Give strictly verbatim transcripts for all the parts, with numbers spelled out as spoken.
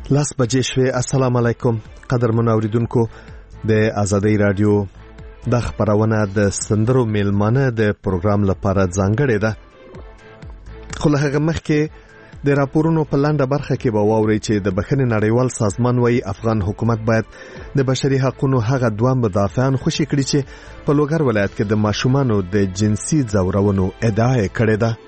لاس بجې شوې. السلام علیکم قدرمن اوریدونکو، د آزادۍ رادیو د خبرونه د سندرو میلمانه د پروګرام لپاره ځانګړې ده. خو له هغه مخکې د راپورونو په لاندې برخه کې به واورئ چې د بخښنې نړیوال سازمان وايي افغان حکومت باید د بشري حقوقو هغه دوه مدافعان خوشي کړي چې په لوګر ولایت کې د ماشومانو د جنسي ځورونو ادعا کړې ده.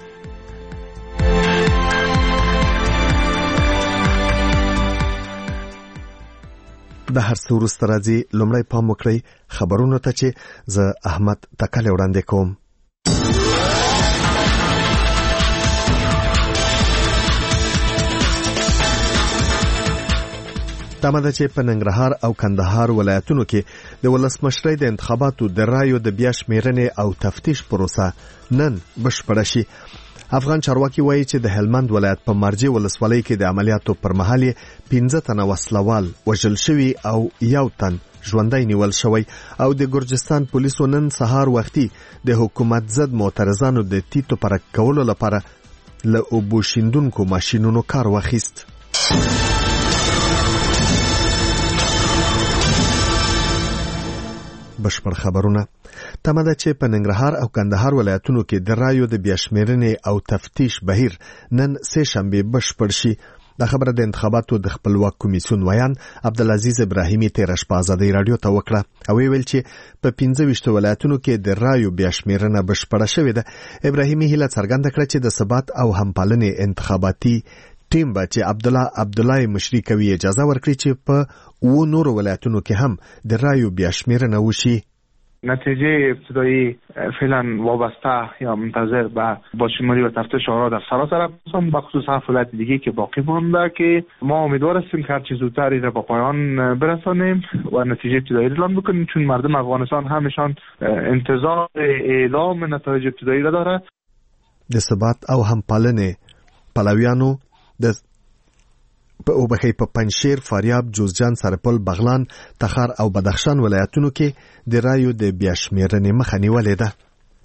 د هر څه وروسته راځي. لومړی پام وکړئ خبرونو ته چې زه احمد تکل وړاندې کوم. تمه ده چې په ننګرهار او کندهار ولایتونو کې د ولسمشرۍ د انتخاباتو د رایو د بیا شمیرنې او تفتیش پروسه نن بشپړه شي. افغان چارواکي وایي چې د هلمند ولایت په مرجې ولسوالۍ کې د عملیاتو پر مهال پنځه تنه وسلوال وژل شوي او یو تن ژوندی نیول شوی او د ګرجستان پولیسو نن سهار وختي د حکومت ضد معترضانو د تیتو پرک کولو لپاره له اوبو شیندونکو ماشینونو کار واخیست. بشپړ خبرونه. تمه ده چې په ننګرهار او کندهار ولایتونو کې د رایو د بیا شمیرنې او تفتیش بهیر نن سه شنبه بشپړ شي. دا خبره د انتخاباتو د خپلواک کمیسیون ویان عبدالعزیز ابراهیمی تیر شپه آزادۍ رادیو ته وکړه او ویل چې په پنځه ویشت ولایتونو کې د رایو بیا شمیرنه بشپړه شوې ده. ابراهیمی هیله څرګنده کړه چې د ثبات او همپالنې انتخاباتي ټیم به چې عبدالله عبدالله مشري کوي اجازه ورکړي چې په و نور ولایتونو کې هم د رایو بیا شمیرنه وشي. نتیجه ابتدایی فعلا وابسته یا منتظر به بازشماری و تفتیش آرا در سراسر افغانستان به خصوص هفت ولایت دیگه که باقی مانده که ما امیدوار هستیم که هرچی زودتر این را به پایان برسانیم و نتیجه ابتدایی اعلام بکنیم، چون مردم افغانستان همشان انتظار اعلام نتایج ابتدایی را داره. د ثبات او همپالنې پلویانو د په اوبخی په پنځشیر، فاریاب، جوزجان، سرپل، بغلان، تخار او بدخشان ولایتونو کې د رایو د بیا شمیرنې مخه نیولې ده.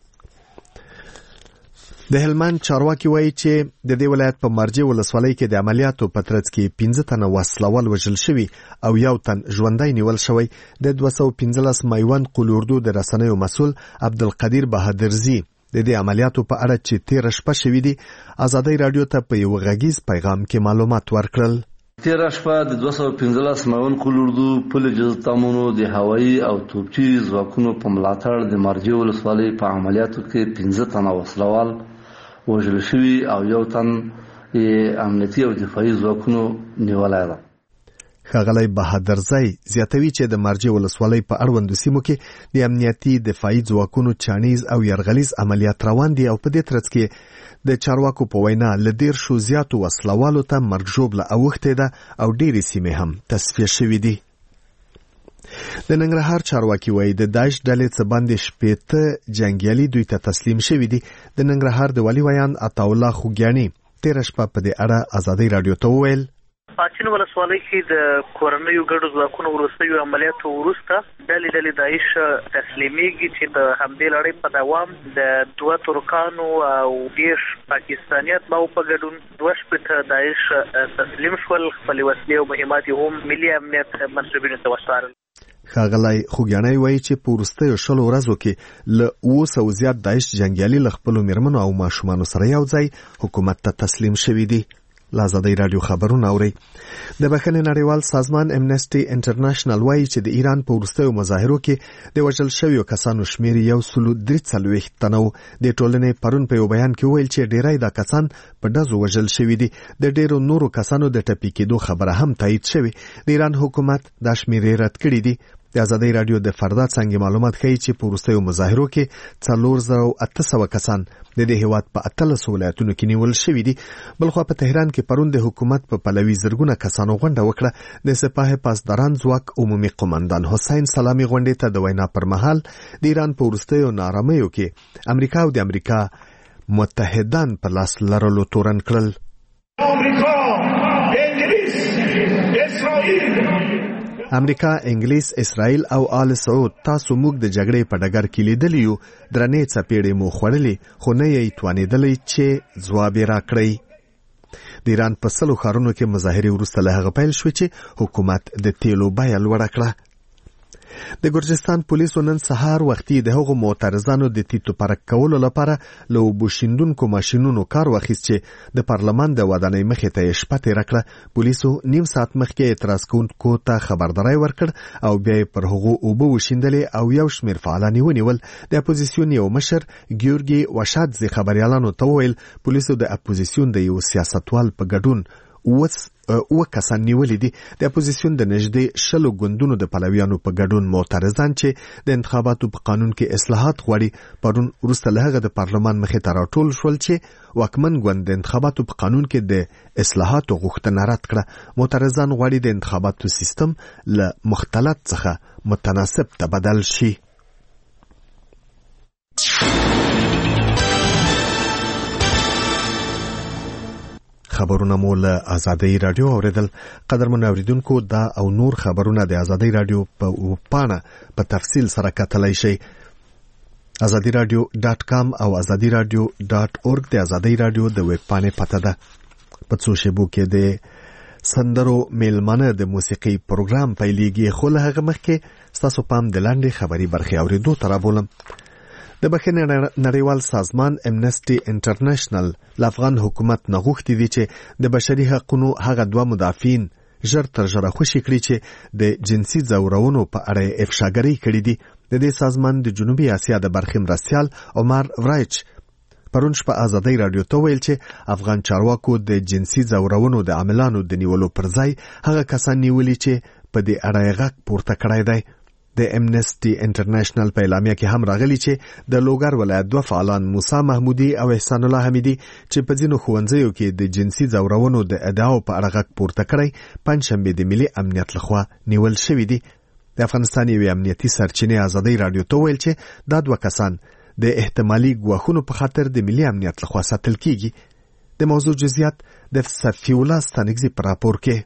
د هلمند چارواکي وایي چې د دې ولایت په مرجې ولسوالۍ کې د عملیاتو په ترڅ کې پنځه تنه وسلوال وژل شوي او یو تن ژوندی نیول شوی. د دوه سوه پنځلس میوند قلوردو د رسنیو مسؤل عبدالقدیر بهادرزي د دې عملیاتو په اړه چې تیر شپه شوې دي آزادۍ رادیو ته په یو غږیز پیغام کې معلومات ورکړل. تیر شپه د دوه سوه پنځلس میوند قلوردو پل جزتامونو د هوایي او توپچي ځواکونو په ملاتړ د مرجې ولسوالۍ په عملیاتو کې پنځه تنه وسلوال وژل شوي او یو تن یې امنیتي او دفاعي ځواکونو نیولی ده. ښاغلی بهادرزی زیاتوي چې د مرجې ولسوالۍ په اړوندو سیمو کې د امنیتي دفاعي ځواکونو چانیز او یرغلیز عملیات روان دي او په دې ترڅ کې د چارواکو په وینا له دېرشو زیاتو وسلوالو ته مرګ ژوبله اوښتې ده او ډېرې سیمې هم تصفیه شوې دي. د ننګرهار چارواکي وایي د داعش ډلې څه باندې شپېته جنګیالي دوی ته تسلیم شوي دي. د ننګرهار د والي ویان عطاالله خوږیاني تېره شپه په دې اړه آزادۍ رادیو ته وویل پاچین ولسوالۍ کې د کورنیو ګډو ځواکونو وروستیو عملیاتو وروسته ډلې ډلې داعش تسلیمیږي چې د همدې لړۍ په دوام د دوه ترکانو او دېرش پاکستانیات ماو په ګډون دوه شپېته داعش تسلیم شول. خپلې وسلې او مهمات یې هم ملي امنیت منصبینو ته وسپارل. ښاغلی خوږیانی وایي چې په وروستیو شلو ورځو کې له اوه سوه زیات داعش جنګیالي له خپلو میرمنو او ماشومانو سره یو ځای حکومت ته تسلیم شوي دي. آزادۍ رادیو خبرونه اوري. د بخښنې نړیوال سازمان امنیسټي انټرنیشنل وایي چې د ایران په وروستیو مظاهرو کې د وژل شویو کسانو شمیر یو سلو درې څلوېښت تنه و. د ټولنې پرون په یو بیان کې وویل چې ډیری دا کسان په ډزو وژل شوي دي. د ډیرو نورو کسانو د ټپي کېدو خبره هم تایید شوې. د ایران حکومت دا شمیرې رد کړي دي. د آزادۍ رادیو د فردا څنګه معلومات ښیي چې په وروستیو مظاهرو کې څلور زره اته سوه کسان د دې هیواد په اتلسو ولایتونو کې نیول شوي دي. بلخوا په تهران کې پرون د حکومت په پلوي زرګونه کسانو غونډه وکړه. د سپاه پاسداران ځواک عمومي قومندان حسین سلامي غونډې ته د وینا پر مهال د ایران په وروستیو نارامیو کې امریکا او د امریکا متحدان په لاس لرلو تورن کړل. امریکا، انګلیس، اسرائیل امریکا، انګلیس، اسرائیل او آل سعود تاسو موږ د جګړې په ډګر کې لیدلی یو. درنې څپېړې مو خوړلې خو نه یې توانېدلی چې ځواب یې راکړئ. د ایران په سلو ښارونو کې مظاهرې وروسته له هغه پیل شوې چې حکومت د تیلو بیه لوړه کړه. د ګرجستان پولیسو نن سهار وختي د هغو معترضانو د تیتو پرک کولو لپاره له اوبو شیندونکو ماشینونو کار واخیست چې د پارلمان د ودانۍ مخې ته یې شپه تېره کړه. پولیسو نیم ساعت مخکې اعتراض کوونکو ته خبرداری ورکړ او بیا یې پر هغو اوبه وشیندلې او یو شمېر فعالان یې ونیول. د اپوزیسیون یو مشر ګیورګي وشادزي خبریالانو ته وویل پولیسو د اپوزیسیون د یو سیاستوال په ګډون اوس اوه کسان نیولي دي. د اپوزیسیون د نږدې شلو ګوندونو د پلویانو په ګډون معترضان چې د انتخاباتو په قانون کې اصلاحات غواړي پرون وروسته له هغه د پارلمان مخې ته راټول شول چې واکمن ګوند د انتخاباتو په قانون کې د اصلاحاتو غوښتنه رد کړه. معترضان غواړي د انتخاباتو سیستم له مختلط څخه متناسب ته بدل شي. خبرونه مو له آزادۍ رادیو اوریدل. قدرمن اوریدونکو دا او نور خبرونه د آزادۍ رادیو په پاڼه په تفصیل سره کتلای شئ. آزادۍ رادیو ډاټ کام او آزادۍ رادیو ډاټ اورګ د آزادۍ رادیو د ویب پاڼې پته ده. په څو شیبو کې د سندرو میلمانه د موسیقي پروګرام پیلېږي، خو له هغه مخکې ستاسو پام د لاندې خبري برخې اورېدو ته رابولم. د بخښنې نړیوال سازمان امنسټي انټرنیشنل له افغان حکومت نه غوښتي دي چې د بشري حقوقو هغه دوه مدافعین ژر تر ژره خوشي کړي چې د جنسي ځورونو په اړه افشاګري کړې دي. د دې سازمان د جنوبي اسیا د برخې مرستیال عمر ورایچ پرون شپه آزادۍ رادیو ته ویل چې افغان چارواکو د جنسي ځورونو د عاملانو د نیولو پر ځای هغه کسان نیولي چې په دې اړه غږ پورته کړی دی. د امنسټي انټرنیشنل په اعلامیه کې هم راغلی چې د لوګر ولایت دوه فعالان موسی محمودي او احسان الله حمیدي چې په ځینو ښوونځیو کې د جنسي ځورونو د ادعاو په اړه غږ پورته کړی پنجشنبه د ملي امنیت لخوا نیول شوي دي. د افغانستان یوې امنیتي سرچینې آزادۍ رادیو ته ویل چې دا دوه کسان د احتمالي ګواښونو په خاطر د ملي امنیت لخوا ساتل کیږي. د موضوع جزئیات د صفی الله ستانکزي په راپور کې.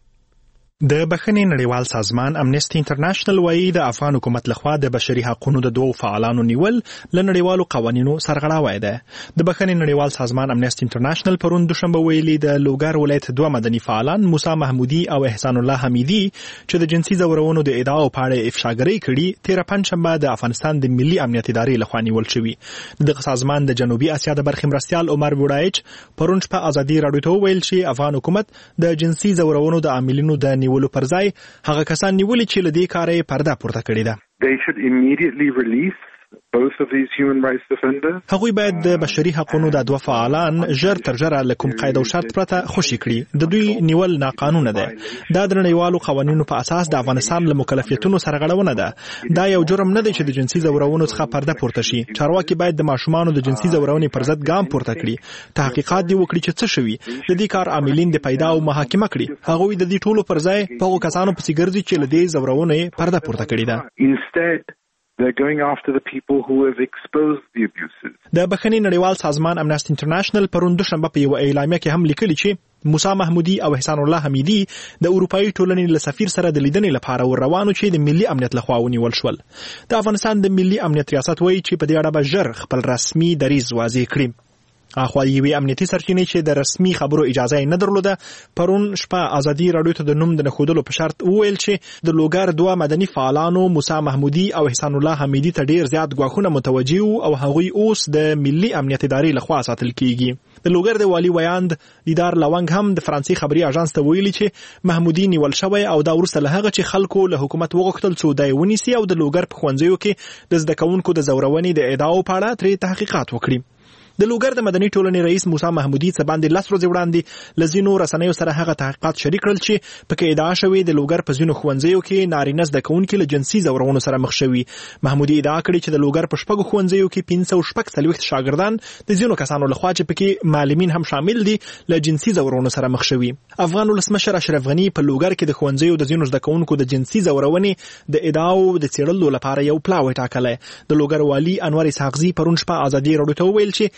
د بخښنې نړیوال سازمان امنسټي انټرنیشنل وایي د افغان حکومت لخوا د بشري حقوقو د دوه فعالانو نیول له نړیوالو قوانینو سرغړاوی ده. د بخښنې نړیوال سازمان امنسټي انټرنیشنل پرون دوشنبه ویلي د لوګر ولایت دوه مدني فعالان موسی محمودي او احسان الله حمیدي چې د جنسي ځورونو د ادعاو په اړه افشاګري کړي تیر پنځشنبه د افغانستان د ملي امنیت ادارې لخوا نیول شوي. د سازمان د جنوبي اسیا د برخې مرستیال عمر ورایچ پرون شپه آزادۍ رادیو ته ویل چې افغان حکومت د جنسي ځورونو د عاملینو د نیولو پر ځای هغه کسان نیولي چې له دې کاره پرده پورته کړې ده. They should immediately release both of these human rights defenders. هغوی باید د بشري حقوقو د دوه فعالان ژر تر ژره له کوم قید او شرط پرته خوشي کړي. د دوی نیول ناقانونه ده. دا د نړیوالو قوانینو په اساس د افغانستان له مکلفیتونو سرغړونه ده. دا یو جرم نه دی چې د جنسي ځورونو څخه پرده پورته شي. چارواکي باید د ماشومانو د جنسي ځورونې پر ضد ګام پورته کړي. تحقیقات دی وکړي چې څه شوي. د دې کار عاملین د پیدا او محاکمه کړي. هغوی د دې ټولو پر ځای په هغو کسانو پسې ګرځي چې له دې ځورونې پرده پورته کړې ده. Instead they're going after the people who have exposed the abuses. د بخښنې نړیوال سازمان امنسټي انټرنیشنل پرون دوشنبه په یو اعلامیه کې هم لیکلي چې موسی محمودي او احسان الله حمیدي د اروپאי ټولنې له سفیر سره د لیدنې لپاره ور روانو چې د ملي امنیت لخوا ونیول شول. د افغانستان د ملي امنیت ریاست وایي چې په دې اړه به ژر خپل رسمي دریځ واضح کړي. اخوا یوې امنیتي سرچینې چې د رسمي خبرو اجازه نه درلوده پرون شپه آزادۍ رادیو ته د نوم د نښودلو په شرط وویل چې د لوګر دوه مدني فعالانو موسی محمودي او احسان الله حمیدي ته ډیر زیات ګواښونه متوجه او هغوی اوس د ملي امنیت ادارې لخوا ساتل کیږي. د لوګر د والي ویاند دیدار لونګ هم د فرانسې خبري اژانس ته ویلي چې محمودي نیول شوی او دا وروسته له هغه چې خلکو له حکومت وغوښتل څو دای ونیسي او د لوګر په ښوونځیو کې د زده کوونکو د ځورونې د ادعاو په اړه ترې تحقیقات وکړي. د لوګر د مدني ټولنې رئیس موسی محمودي څه باندې لس ورځې وړاندې له ځینو رسنیو سره هغه تحقیقات شریک کړل چې پکې ادعا شوې د لوګر په ځینو ښوونځیو کې نارینه زده کوونکي له جنسي ځورونو سره مخ شوي. محمودي ادعا کړې چې د لوګر په شپږو ښوونځیو کې پنځه سوه شپږ څلوېښت شاګردان د ځینو کسانو لخوا چې پکې معلمین هم شامل دي له جنسي ځورونو سره مخ شوي. افغان ولسمشر اشرف غني په لوګر کې د ښوونځیو د ځینو زده کوونکو د جنسي ځورونې د ادعاو د څېړلو لپاره یو پلاوی ټاکلی. د لوګر والي انور اسحاق زي پرون شپه آزادۍ رادیو ته وویل چې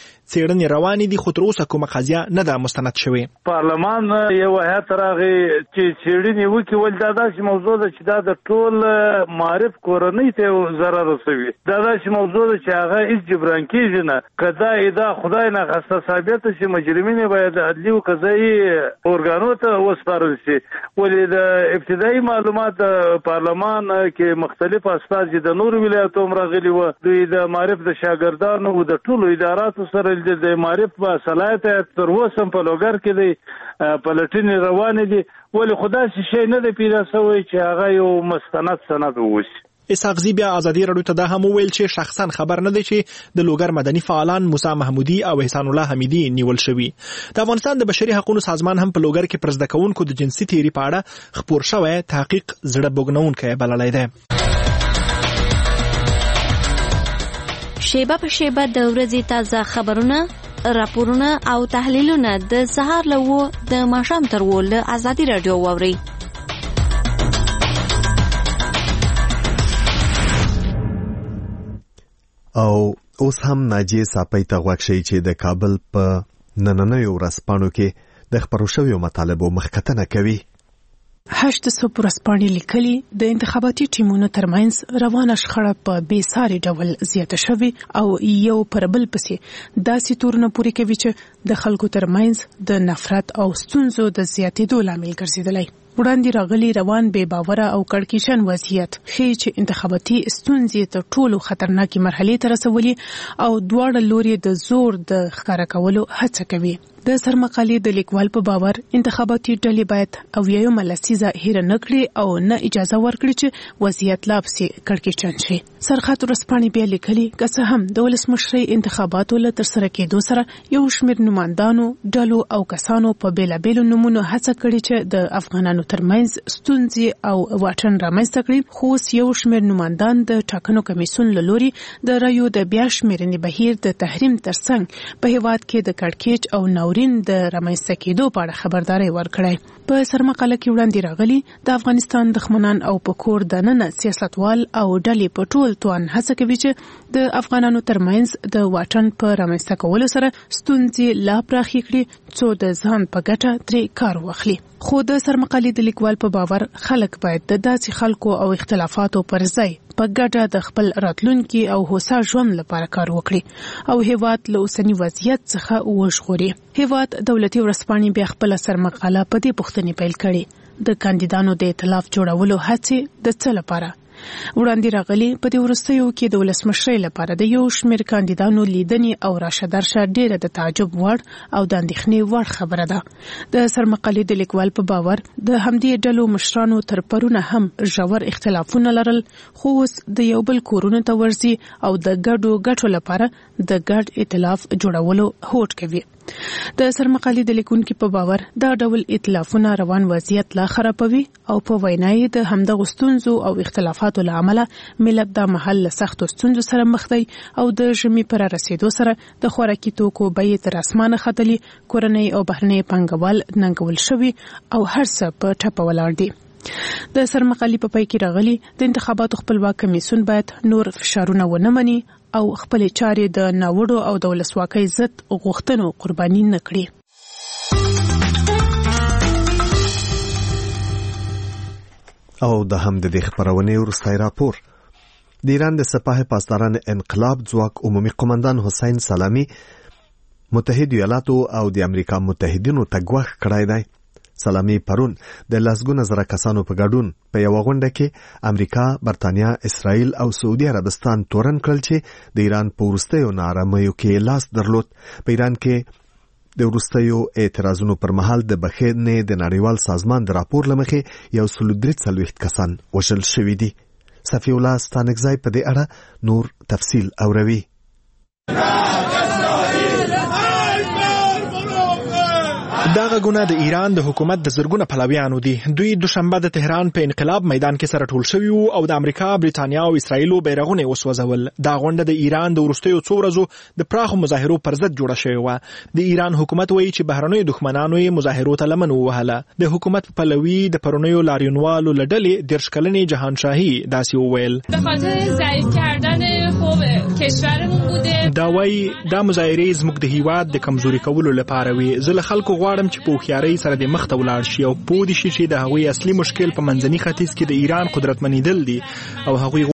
څېړنې روانې دي، خو تر اوسه کومه قضیه نه ده مستند شوې. پارلمان یو هیات راغی چې څېړنې وکړي، ولې دا داسې موضوع ده چې دا د ټول معارف کورنۍ ته ضرر رسوي. دا داسې موضوع ده چې هغه هیڅ جبران کېږي نه. که دا ادعا خدای ناخواسته ثابته شي، مجرمین باید عدلي او قضایي ارګانو ته وسپارل شي. ولې د ابتدایي معلومات د پارلمان کې مختلف استازي د نورو ولایتونو راغلي وو، دوی د معارف د شاګردانو او د ټولو اداراتو سره د معارف په صلاحیت تر اوسه په لوګر کې دی پلټنې روانې دي. ولې خدای شي نه دی پیدا شوی چې هغه یو مستند سند ووسي. اسحاق زی بیا ازادي راډیو ته دا هم وویل چې شخصا خبر نه دی چې د لوګر مدني فعالان موسی محمودي او احسان الله حمیدي نیول شوي. د افغانستان د بشري حقوقو سازمان هم په لوګر کې پر زده کوونکو د جنسي تیري په اړه خپور شوی تحقیق زړه بوږنونکی بللی دی. شیبه په شیبه د ورځې تازه خبرونه، راپورونه او تحلیلونه د سهار له وو د ماښام تر وو له ازادي راډیو واورئ. او اوس هم ناجیه صاپۍ ته غوږ شئ چې د کابل په نننیو ورځپاڼو کې د خپرو شویو مطالبو مخکتنه کوي. هشت سو ورځپاڼې لیکلي د انتخاباتي ټیمونو ترمنځ روانه شخړه په بې ساري ډول زیاته شوې او یو پر بل پسې داسې تورونه پورې کوي چې د خلکو ترمنځ د نفرت او ستونزو د زیاتېدو لامل ګرځېدلی. وړاندې راغلي روان بې باوره او کړکېچن وضعیت ښیي چې انتخاباتي ستونزې تر ټولو خطرناکې مرحلې ته رسولي او دواړه لوري د زور د ښکاره کولو هڅه کوي. د سرمقالې د لیکوال په باور انتخاباتي ډلې باید اویایمه لسیزه هیره نه کړي او نه اجازه ورکړي چې وضعیت لا پسې کړکېچن شي. سرخط ورځپاڼې بیا لیکلي که څه هم د ولسمشرۍ انتخاباتو له ترسره کېدو سره یو شمېر نمایندانو ډلو او کسانو په بېلابېلو نومونو هڅه کړې چې د افغانانو ترمنځ ستونزې او واټن رامنځته کړي، خو اوس یو شمېر نمایندان د ټاکنو کمیسیون له لوري د رایو د بیا شمېرنې بهیر د تحریم ترڅنګ په هېواد کې د کړکېچ او ناورین د رامنځته کېدو په اړه خبرداری ورکړی. په سرمقاله کې وړاندې راغلي د افغانستان دښمنان او په کور دننه سیاستوال او ډلې په ټول توان هڅه کوي چې د افغانانو ترمنځ د واټن په رامنځته کولو سره ستونزې لا پراخې کړي څو د ځان په ګټه ترې کار واخلي. خو د سرمقالې د لیکوال په باور خلک باید د داسې خلکو او اختلافاتو پر ځای په ګډه د خپل راتلونکي او هوسا ژوند لپاره کار وکړي او هیواد له اوسني وضعیت څخه وژغوري. هیواد دولتي ورځپاڼې بیا خپله سرمقاله په دې پوښتنې پیل کړې: د کاندیدانو د ائتلاف جوړولو هڅې د څه لپاره؟ وړاندې راغلي په دې وروستیو کې د ولسمشرۍ لپاره د یو شمېر کاندیدانو لیدنې او راشه درشه ډېره د تعجب وړ او د اندېښنې وړ خبره ده. د سرمقالې د لیکوال په باور د همدې ډلو مشرانو تر پرونه هم ژور اختلافونه لرل، خو اوس د یو بل کورونو ته ورځي او د ګډو ګټو لپاره د ګډ ائتلاف جوړولو هوډ کوي. د سرمقالې د لیکونکي په باور دا ډول ائتلافونه روان وضعیت لا خرابوي او په وینا یې د همدغو ستونزو او اختلافاتو له امله ملت دا مهال له سختو ستونزو سره مخ دی او د ژمي پر رسیدو سره د خوراکي توکو بیې تر اسمانه ختلي، کورنۍ او بهرنۍ پانګوال ننګول شوي او هر څه په ټپه ولاړ دي. د سرمقالې په پای کې راغلي د انتخاباتو خپلواک کمیسیون باید نور فشارونه ونه مني او خپل چارې د ناوړو او د ولسواکۍ ضد غوښتنو قرباني نه کړي. او د هم د دې خبرونې وروستی راپور: د ایران د سپاه پاسداران انقلاب ځواک عمومي قومندان حسین سلامي متحده ایالاتو او د امریکا متحدینو ته ګواښ کړی دی. سلامي پرون د لسګونه زره کسانو په ګډون په یوه غونډه کې امریکا، برتانیا، اسرائیل او سعودي عربستان تورن کړل چې د ایران په وروستیو ناارامیو کې لاس درلود. په ایران کې د وروستیو اعتراضونو پر مهال د بخښنې د نړیوال سازمان د راپور له مخې یو سل درې څلوېښت کسان وژل شوي دي. صفي الله ستانکزی په دې اړه نور تفصیل اوروي. دا غږونه د ایران د حکومت د زرګونه پلویانو دي. دوی دوشنبه د تهران په انقلاب میدان کې سره ټول شوي وو او د امریکا، بریتانیا او اسرائیلو بیرغونه وسوځول. دا غونډه د ایران د وروستیو څو ورځو د پراخو مظاهرو پر ضد جوړه شوې وه. د ایران حکومت وایي چې بهرنیو دښمنانو یې مظاهرو ته لمن ووهله. د حکومت په پلوي د پرونیو لاریونوالو له ډلې دېرش کلنې جهانشاهي داسې وویل: به خاطر ضعیف کردن کشورمون بوده. دا وایي دا مظاهرې زموږ د هیواد د کمزوري کولو لپاره وي. زه له خلکو غواړم چې په هوښیارۍ سره د مخ ته ولاړ شي او پوه دي شي چې د هغوی اصلي مشکل په منځني ختیځ کې د ایران قدرت منیدل دي او هغوی